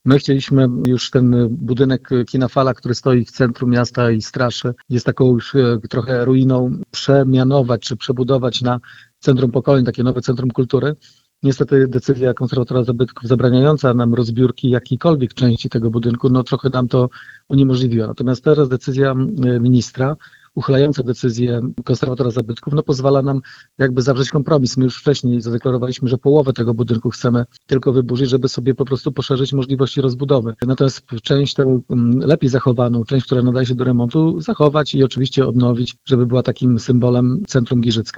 My chcieliśmy już ten budynek Kina Fala, który stoi w centrum miasta i straszy, jest taką już trochę ruiną, przemianować czy przebudować na Centrum Pokoleń, takie nowe Centrum Kultury. Niestety decyzja konserwatora zabytków zabraniająca nam rozbiórki jakiejkolwiek części tego budynku, no trochę nam to uniemożliwiła. Natomiast teraz decyzja ministra, uchylająca decyzję konserwatora zabytków, no pozwala nam jakby zawrzeć kompromis. My już wcześniej zadeklarowaliśmy, że połowę tego budynku chcemy tylko wyburzyć, żeby sobie po prostu poszerzyć możliwości rozbudowy. Natomiast część tę lepiej zachowaną, część, która nadaje się do remontu, zachować i oczywiście odnowić, żeby była takim symbolem centrum Giżycka.